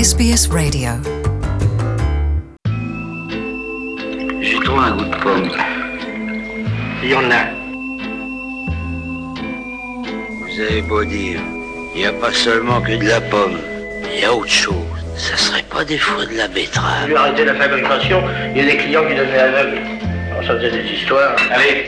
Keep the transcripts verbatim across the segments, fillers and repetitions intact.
S B S Radio. J'ai trouvé un goût de pomme. Il y en a. Vous avez beau dire, il n'y a pas seulement que de la pomme, il y a autre chose. Ça serait pas des fois de la betterave. J'ai dû arrêter la fabrication, il y a des clients qui devenaient aveugles. Alors ça faisait des histoires. Allez.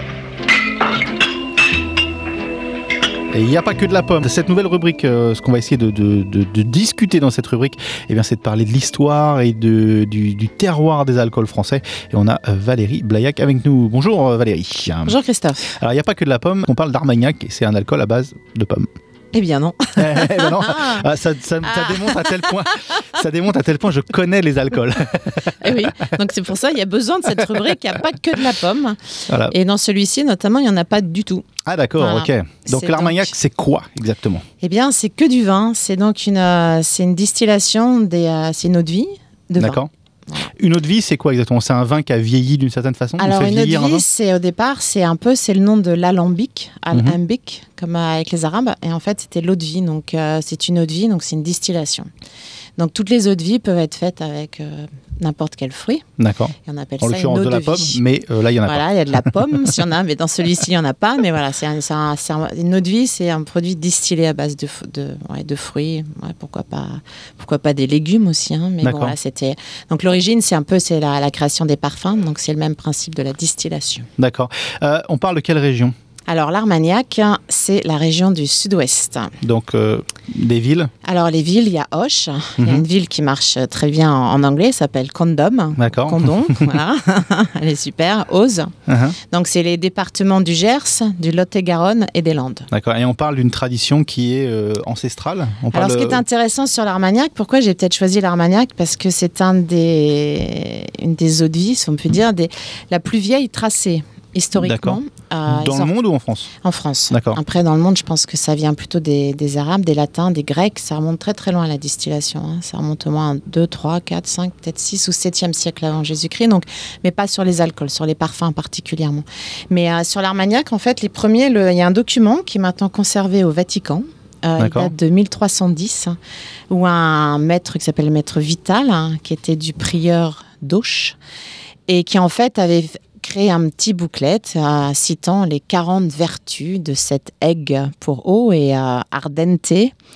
Et il n'y a pas que de la pomme. Cette nouvelle rubrique, euh, ce qu'on va essayer de, de, de, de discuter dans cette rubrique, eh bien, c'est de parler de l'histoire et de, du, du terroir des alcools français. Et on a euh, Valérie Blaillac avec nous. Bonjour euh, Valérie. Bonjour Christophe. Alors il n'y a pas que de la pomme, on parle d'Armagnac et c'est un alcool à base de pommes. Eh bien non. Eh ben non. Ah, ça, ça, ça démontre à tel point, ça démontre à tel point je connais les alcools. Eh oui, donc c'est pour ça il y a besoin de cette rubrique, il n'y a pas que de la pomme. Voilà. Et dans celui-ci notamment, il n'y en a pas du tout. Ah d'accord, voilà. Ok. Donc c'est l'Armagnac, donc... c'est quoi exactement ? Eh bien, c'est que du vin. C'est donc une, euh, c'est une distillation, des, euh, c'est une eau de vie de vin. D'accord. Une eau de vie, c'est quoi exactement ? C'est un vin qui a vieilli d'une certaine façon ? Alors, une eau de vie, c'est, au départ, c'est un peu c'est le nom de l'alambic, alambic, mm-hmm. comme avec les Arabes. Et en fait, c'était l'eau de vie. Donc, euh, c'est une eau de vie, donc c'est une distillation. Donc, toutes les eaux de vie peuvent être faites avec euh, n'importe quel fruit. D'accord. Et on appelle en ça une eau de, de la vie. Pomme, mais euh, là, il y en a voilà, pas. Voilà, il y a de la pomme, s'il y en a, mais dans celui-ci, il n'y en a pas. Mais voilà, c'est, un, c'est, un, c'est un, une eau de vie, c'est un produit distillé à base de, de, ouais, de fruits. Ouais, pourquoi pas, pourquoi pas des légumes aussi. Hein, mais bon, voilà, c'était... Donc, l'origine, c'est un peu c'est la, la création des parfums. Donc, c'est le même principe de la distillation. D'accord. Euh, on parle de quelle région ? Alors, l'Armagnac, c'est la région du sud-ouest. Donc, euh, des villes ? Alors, les villes, il y a Auch. Mm-hmm. Il y a une ville qui marche très bien en, en anglais, s'appelle Condom. D'accord. Condom, voilà. Elle est super. Oz. Uh-huh. Donc, c'est les départements du Gers, du Lot-et-Garonne et des Landes. D'accord. Et on parle d'une tradition qui est euh, ancestrale ? On parle Alors, ce qui est intéressant sur l'Armagnac, pourquoi j'ai peut-être choisi l'Armagnac ? Parce que c'est un des, une des eaux de vie, si on peut dire, des, la plus vieille tracée. Historiquement. Euh, dans le monde ou en France ? En France. D'accord. Après, dans le monde, je pense que ça vient plutôt des, des Arabes, des Latins, des Grecs. Ça remonte très très loin à la distillation. Hein. Ça remonte au moins deux, trois, quatre, cinq, peut-être six ou septième siècle avant Jésus-Christ. Donc, mais pas sur les alcools, sur les parfums particulièrement. Mais euh, sur l'Armagnac, en fait, les premiers, le, il y a un document qui est maintenant conservé au Vatican. Euh, il date de mille trois cent dix, où un maître qui s'appelle le maître Vital, hein, qui était du prieur d'Auch, et qui en fait avait créé un petit booklet euh, citant les quarante vertus de cette aiguë pour eau et euh, ardente.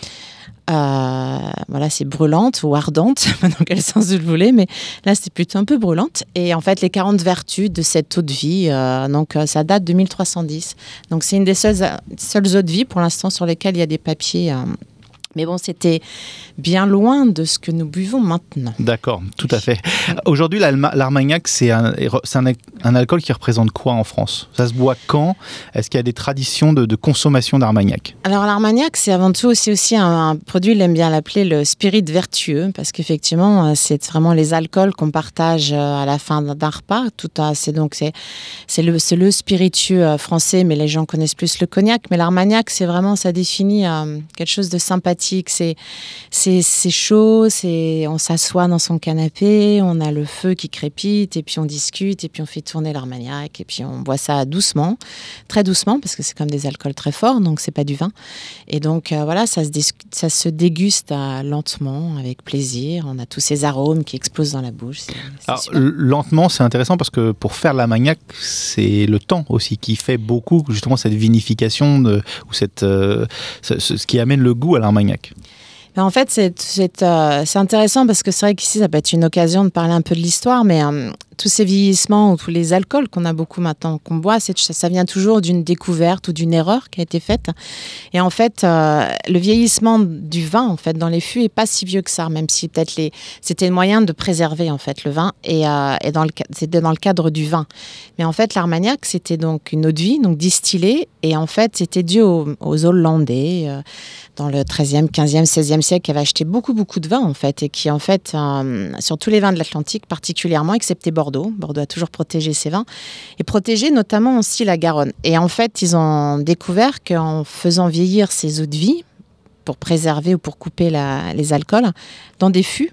Euh, voilà, c'est brûlante ou ardente, dans quel sens vous le voulez, mais là c'est plutôt un peu brûlante. Et en fait, les quarante vertus de cette eau de vie, euh, donc euh, ça date de mille trois cent dix. Donc c'est une des seules, seules eaux de vie pour l'instant sur lesquelles il y a des papiers. Euh, Mais bon, c'était bien loin de ce que nous buvons maintenant. D'accord, tout à fait. Aujourd'hui, l'Armagnac, c'est, un, c'est un, un alcool qui représente quoi en France ? Ça se boit quand ? Est-ce qu'il y a des traditions de, de consommation d'Armagnac ? Alors, l'Armagnac, c'est avant tout aussi, aussi un, un produit, il aime bien l'appeler le spirit vertueux, parce qu'effectivement, c'est vraiment les alcools qu'on partage à la fin d'un repas. Tout à, c'est donc c'est, c'est, le, c'est le spiritueux français, mais les gens connaissent plus le cognac. Mais l'Armagnac, c'est vraiment, ça définit euh, quelque chose de sympathique. C'est, c'est, c'est chaud, c'est, on s'assoit dans son canapé, on a le feu qui crépite, et puis on discute, et puis on fait tourner l'Armagnac, et puis on boit ça doucement, très doucement, parce que c'est comme des alcools très forts, donc c'est pas du vin. Et donc euh, voilà, ça se, dis- ça se déguste euh, lentement, avec plaisir. On a tous ces arômes qui explosent dans la bouche. C'est, c'est Alors, l- lentement, c'est intéressant parce que pour faire l'Armagnac, c'est le temps aussi qui fait beaucoup, justement, cette vinification, de, ou cette, euh, ce, ce, ce qui amène le goût à l'Armagnac. Mais en fait, c'est, c'est, euh, c'est intéressant parce que c'est vrai qu'ici, ça peut être une occasion de parler un peu de l'histoire, mais euh, tous ces vieillissements ou tous les alcools qu'on a beaucoup maintenant, qu'on boit, c'est, ça vient toujours d'une découverte ou d'une erreur qui a été faite. Et en fait, euh, le vieillissement du vin, en fait, dans les fûts, est pas si vieux que ça, même si peut-être les, c'était le moyen de préserver, en fait, le vin, et, euh, et dans le, c'était dans le cadre du vin. Mais en fait, l'Armagnac, c'était donc une eau de vie, donc distillée, et en fait, c'était dû aux, aux Hollandais, euh, dans le treizième, quinzième, seizième siècle, qui avaient acheté beaucoup, beaucoup de vin, en fait, et qui, en fait, euh, sur tous les vins de l'Atlantique, particulièrement, excepté Bordeaux, Bordeaux a toujours protégé ses vins, et protégé notamment aussi la Garonne. Et en fait, ils ont découvert qu'en faisant vieillir ces eaux de vie, pour préserver ou pour couper la, les alcools, dans des fûts,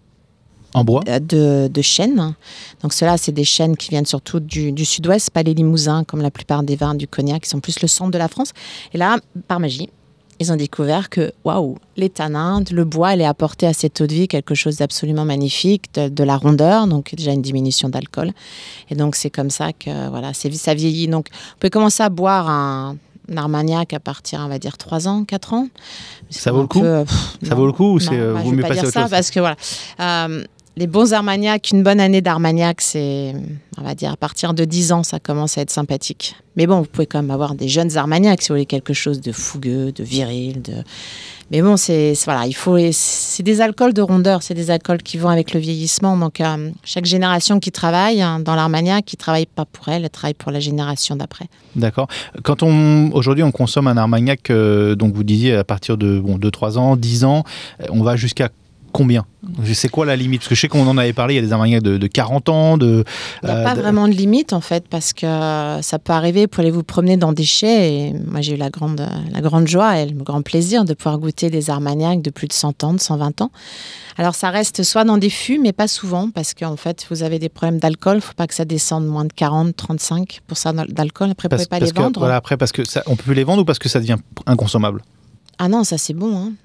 En bois de, de chêne. Donc ceux-là, c'est des chênes qui viennent surtout du, du sud-ouest, pas les limousins, comme la plupart des vins du cognac, qui sont plus le centre de la France. Et là, par magie, ils ont découvert que, waouh, les tanins, le bois, elle est apporté à cette eau de vie quelque chose d'absolument magnifique, de, de la rondeur, donc déjà une diminution d'alcool. Et donc, c'est comme ça que voilà, c'est, ça vieillit. Donc, vous pouvez commencer à boire un, un Armagnac à partir, on va dire, trois ans, quatre ans. Ça vaut le coup peu, pff, Ça non, vaut le coup ou c'est, non, euh, bah, vaut je vais mieux pas passer à dire autre ça chose parce que voilà. Euh, Les bons Armagnacs, une bonne année d'Armagnac, c'est, on va dire, à partir de dix ans, ça commence à être sympathique. Mais bon, vous pouvez quand même avoir des jeunes Armagnacs si vous voulez quelque chose de fougueux, de viril. De... Mais bon, c'est, c'est, voilà, il faut, c'est des alcools de rondeur, c'est des alcools qui vont avec le vieillissement. Donc, euh, chaque génération qui travaille hein, dans l'Armagnac, qui ne travaille pas pour elle, elle travaille pour la génération d'après. D'accord. Quand on, aujourd'hui, on consomme un Armagnac, euh, donc vous disiez à partir de bon, deux trois ans, dix ans, on va jusqu'à combien ? C'est quoi la limite ? Parce que je sais qu'on en avait parlé, il y a des Armagnacs de, de quarante ans. De, il n'y a euh, pas de... vraiment de limite en fait, parce que ça peut arriver pour aller vous promener dans des chais. Et moi j'ai eu la grande, la grande joie et le grand plaisir de pouvoir goûter des Armagnacs de plus de cent ans, de cent vingt ans. Alors ça reste soit dans des fûts, mais pas souvent, parce qu'en fait vous avez des problèmes d'alcool, il ne faut pas que ça descende moins de quarante, trente-cinq pour cent d'alcool. Après vous ne pouvez pas parce les que, vendre. Voilà, après, parce que ça, on peut plus les vendre ou parce que ça devient inconsommable ? Ah non, ça c'est bon. Hein.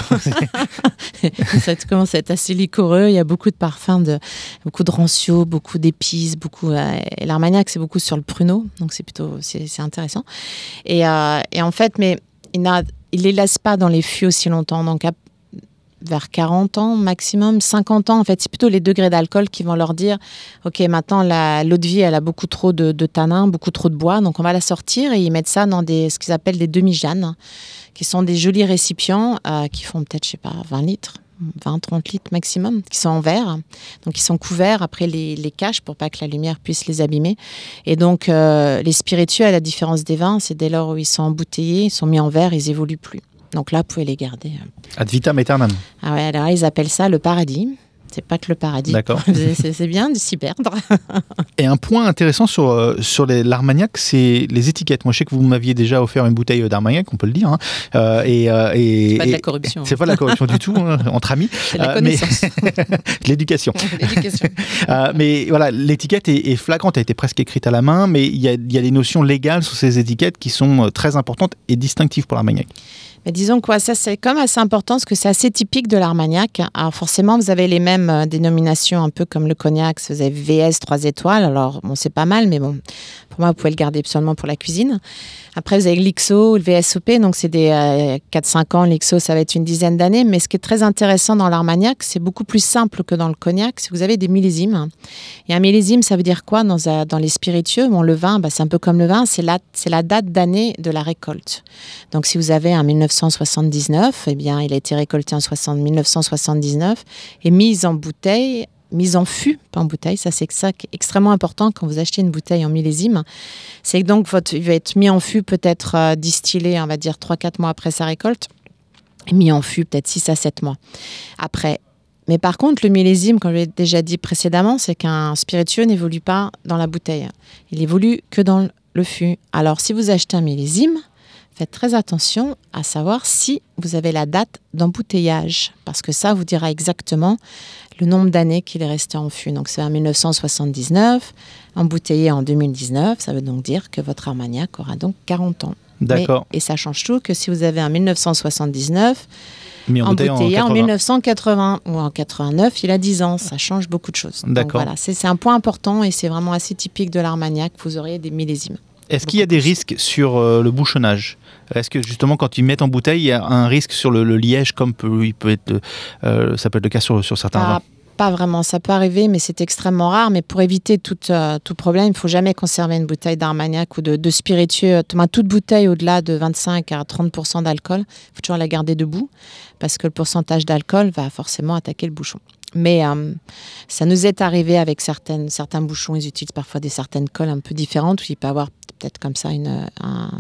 Ça commence à être assez liquoreux. Il y a beaucoup de parfums, de, beaucoup de rancio, beaucoup d'épices, beaucoup. Euh, et l'Armagnac, c'est beaucoup sur le pruneau, donc c'est plutôt c'est, c'est intéressant. Et, euh, et en fait, mais il ne les laisse pas dans les fûts aussi longtemps. Donc à, vers quarante ans maximum, cinquante ans, en fait, c'est plutôt les degrés d'alcool qui vont leur dire ok, maintenant la, l'eau de vie, elle a beaucoup trop de, de tanins, beaucoup trop de bois, donc on va la sortir et ils mettent ça dans des, ce qu'ils appellent des demi-janes, qui sont des jolis récipients euh, qui font peut-être, je sais pas, vingt litres, vingt à trente litres maximum, qui sont en verre. Donc, ils sont couverts. Après, les, les cachent pour pas que la lumière puisse les abîmer. Et donc, euh, les spiritueux, à la différence des vins, c'est dès lors où ils sont embouteillés, ils sont mis en verre, ils évoluent plus. Donc là, vous pouvez les garder. Ad vitam aeternam. Ah ouais, alors ils appellent ça le paradis. C'est pas que le paradis. D'accord. c'est, c'est bien de s'y perdre. Et un point intéressant sur, euh, sur les, l'Armagnac, c'est les étiquettes. Moi, je sais que vous m'aviez déjà offert une bouteille d'Armagnac, on peut le dire. Hein. Euh, et, euh, et, c'est pas de et, la corruption. C'est pas de la corruption du tout, hein, entre amis. C'est de la connaissance. Euh, mais... de l'éducation. l'éducation. euh, mais voilà, l'étiquette est, est flagrante, elle a été presque écrite à la main, mais il y a, il y a des notions légales sur ces étiquettes qui sont très importantes et distinctives pour l'Armagnac. Mais disons que ouais, ça c'est quand même assez important parce que c'est assez typique de l'Armagnac. Alors forcément, vous avez les mêmes euh, dénominations un peu comme le cognac. Vous avez V S trois étoiles. Alors bon, c'est pas mal, mais bon, pour moi, vous pouvez le garder seulement pour la cuisine. Après, vous avez l'I X O, le V S O P. Donc c'est des euh, quatre à cinq ans. L'I X O, ça va être une dizaine d'années. Mais ce qui est très intéressant dans l'Armagnac, c'est beaucoup plus simple que dans le cognac. C'est que vous avez des millésimes. Et un millésime, ça veut dire quoi dans, euh, dans les spiritueux? Bon, le vin, bah, c'est un peu comme le vin. C'est la, c'est la date d'année de la récolte. Donc si vous avez un mille neuf cent soixante-dix-neuf, eh bien, il a été récolté en mille neuf cent soixante-dix-neuf et mis en bouteille, mis en fût, pas en bouteille. Ça, c'est ça qui est extrêmement important quand vous achetez une bouteille en millésime. C'est que donc, votre, il va être mis en fût, peut-être euh, distillé, on va dire trois à quatre mois après sa récolte, et mis en fût peut-être six à sept mois après. Mais par contre, le millésime, comme je l'ai déjà dit précédemment, c'est qu'un spiritueux n'évolue pas dans la bouteille. Il évolue que dans le fût. Alors, si vous achetez un millésime, faites très attention à savoir si vous avez la date d'embouteillage, parce que ça vous dira exactement le nombre d'années qu'il est resté en fût. Donc c'est en mille neuf cent soixante-dix-neuf, embouteillé en deux mille dix-neuf, ça veut donc dire que votre Armagnac aura donc quarante ans. D'accord. Mais, et ça change tout que si vous avez un mille neuf cent soixante-dix-neuf, mis en embouteillé en, en mille neuf cent quatre-vingts ou en quatre-vingt-neuf, il a dix ans, ça change beaucoup de choses. D'accord. Donc voilà, c'est, c'est un point important et c'est vraiment assez typique de l'Armagnac, vous aurez des millésimes. Est-ce qu'il y a des risques sur euh, le bouchonnage ? Est-ce que justement quand ils mettent en bouteille, il y a un risque sur le, le liège comme peut, il peut être, euh, ça peut être le cas sur, sur certains pas, vins ? Pas vraiment, ça peut arriver, mais c'est extrêmement rare. Mais pour éviter tout, euh, tout problème, il ne faut jamais conserver une bouteille d'Armagnac ou de, de spiritueux. Toute bouteille au-delà de vingt-cinq à trente pour cent d'alcool, il faut toujours la garder debout parce que le pourcentage d'alcool va forcément attaquer le bouchon. Mais euh, ça nous est arrivé avec certaines, certains bouchons, ils utilisent parfois des certaines colles un peu différentes où il peut y avoir peut-être comme ça une, un,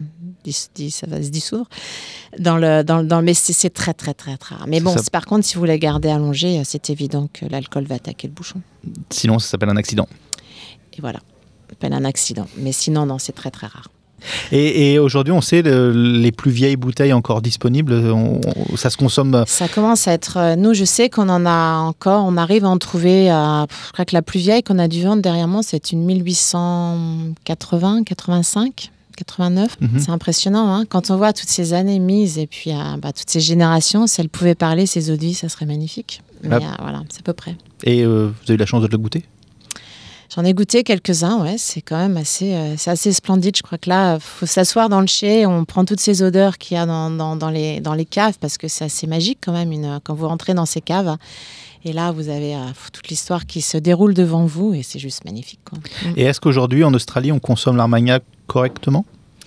ça va se dissoudre dans le, dans, dans, mais c'est, c'est très très très rare. Mais bon, par contre, si vous la gardez allongée, c'est évident que l'alcool va attaquer le bouchon. Sinon, ça s'appelle un accident. Et voilà, ça s'appelle un accident. Mais sinon, non, c'est très très rare. Et, et aujourd'hui, on sait, le, les plus vieilles bouteilles encore disponibles, on, on, ça se consomme... Ça commence à être... Nous, je sais qu'on en a encore, on arrive à en trouver... À, je crois que la plus vieille qu'on a dû vendre derrière moi, c'est une mille huit cent quatre-vingts, quatre-vingt-cinq, quatre-vingt-neuf. Mhm. C'est impressionnant, hein. Quand on voit toutes ces années mises et puis euh, bah, toutes ces générations, si elles pouvaient parler, ces eaux de vie, ça serait magnifique. Mais Ah. euh, voilà, c'est à peu près. Et euh, vous avez eu la chance de le goûter? J'en ai goûté quelques-uns, ouais, c'est quand même assez, euh, c'est assez splendide. Je crois que là, il faut s'asseoir dans le chai, on prend toutes ces odeurs qu'il y a dans, dans, dans, les, dans les caves, parce que c'est assez magique quand même une, quand vous rentrez dans ces caves. Et là, vous avez euh, toute l'histoire qui se déroule devant vous et c'est juste magnifique, quoi. Et est-ce qu'aujourd'hui, en Australie, on consomme l'Armagnac correctement?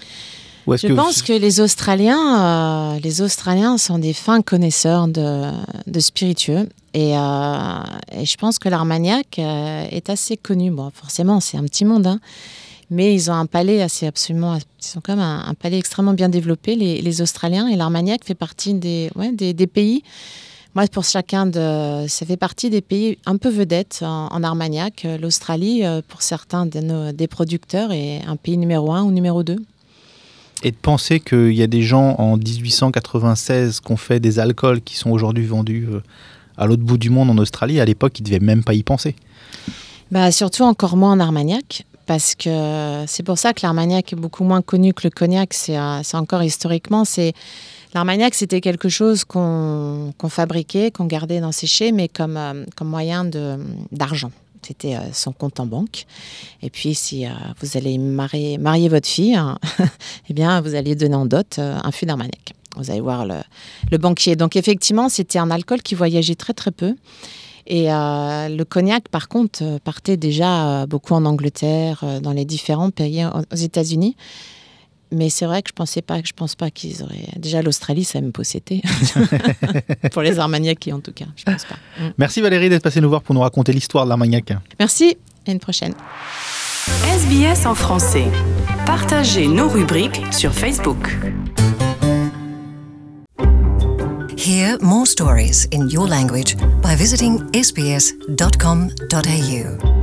Ou est-ce Je que... pense que les Australiens, euh, les Australiens sont des fins connaisseurs de, de spiritueux. Et, euh, et je pense que l'Armagnac euh, est assez connu. Bon, forcément, c'est un petit monde, hein, mais ils ont un palais assez absolument, ils ont quand même un, un palais extrêmement bien développé, les, les Australiens. Et l'Armagnac fait partie des, ouais, des, des pays. Moi, pour chacun de, ça fait partie des pays un peu vedettes en, en Armagnac. L'Australie, pour certains de nos, des producteurs, est un pays numéro un ou numéro deux. Et de penser qu'il y a des gens en dix-huit cent quatre-vingt-seize qui ont fait des alcools qui sont aujourd'hui vendus euh, à l'autre bout du monde en Australie, à l'époque, ils ne devaient même pas y penser. Bah, surtout encore moins en Armagnac, parce que c'est pour ça que l'Armagnac est beaucoup moins connu que le cognac. C'est, euh, c'est encore historiquement, c'est... L'Armagnac, c'était quelque chose qu'on, qu'on fabriquait, qu'on gardait dans ses chais, mais comme, euh, comme moyen de, d'argent. C'était euh, son compte en banque. Et puis, si euh, vous allez marier, marier votre fille, hein, eh bien, vous allez donner en dot euh, un fût d'Armagnac. Vous allez voir le, le banquier. Donc, effectivement, c'était un alcool qui voyageait très, très peu. Et euh, le cognac, par contre, partait déjà euh, beaucoup en Angleterre, euh, dans les différents pays aux États-Unis. Mais c'est vrai que je pensais pas, que je pense pas qu'ils auraient. Déjà, l'Australie, ça me possédait. Pour les Armagnacs, en tout cas, je pense pas. Mm. Merci Valérie d'être passée nous voir pour nous raconter l'histoire de l'Armagnac. Merci, à une prochaine. S B S en français. Partagez nos rubriques sur Facebook. Hear more stories in your language by visiting s b s dot com dot a u.